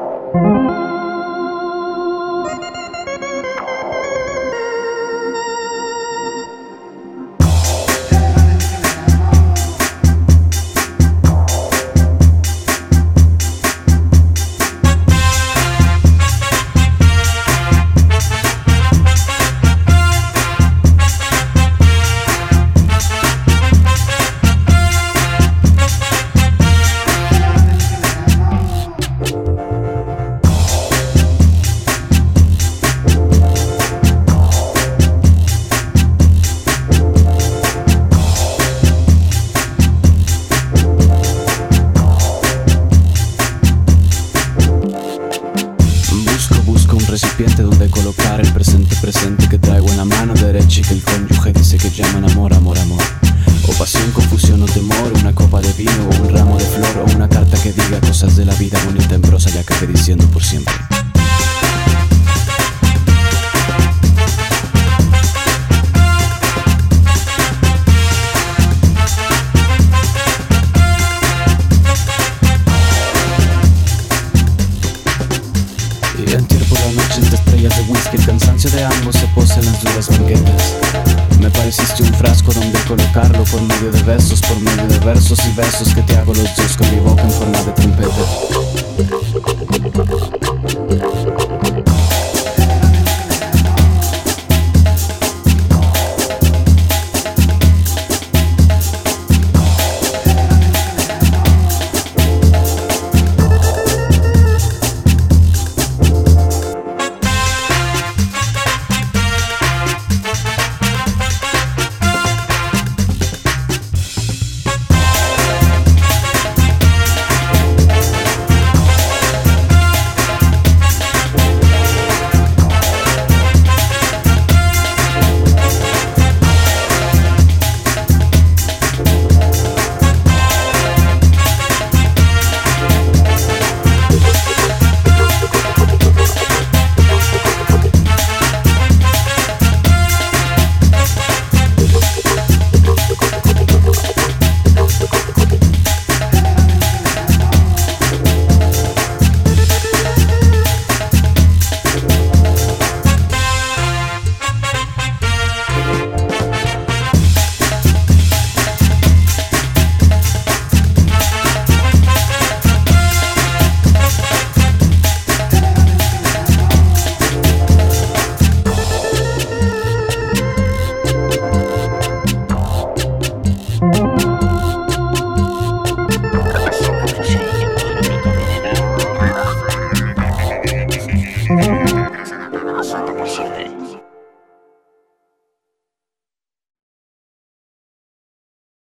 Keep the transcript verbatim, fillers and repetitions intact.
Recipiente donde colocar el presente presente que traigo en la mano derecha y que el cónyuge dice que llaman amor, amor, amor. O pasión, confusión o temor, una copa de vino o un ramo de flor o una carta que diga cosas de la vida bonita en prosa y acabe diciendo por siempre. Y entierro por la noche entre estrellas de whisky. El cansancio de ambos se posa en las duras banquetas. Me pareciste un frasco donde colocarlo por medio de besos, por medio de versos y besos que te hago los dos con mi boca en forma de trompeta.